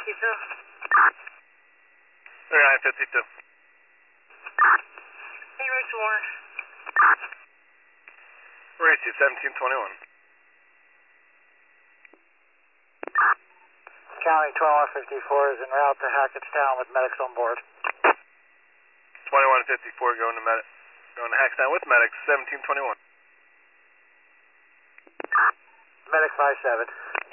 3952. Hey, Rachel Warren. Racy 1721. County 2154 is en route to Hackettstown with medics on board. 2154 going to Hackstown with medics 1721. Medic 57.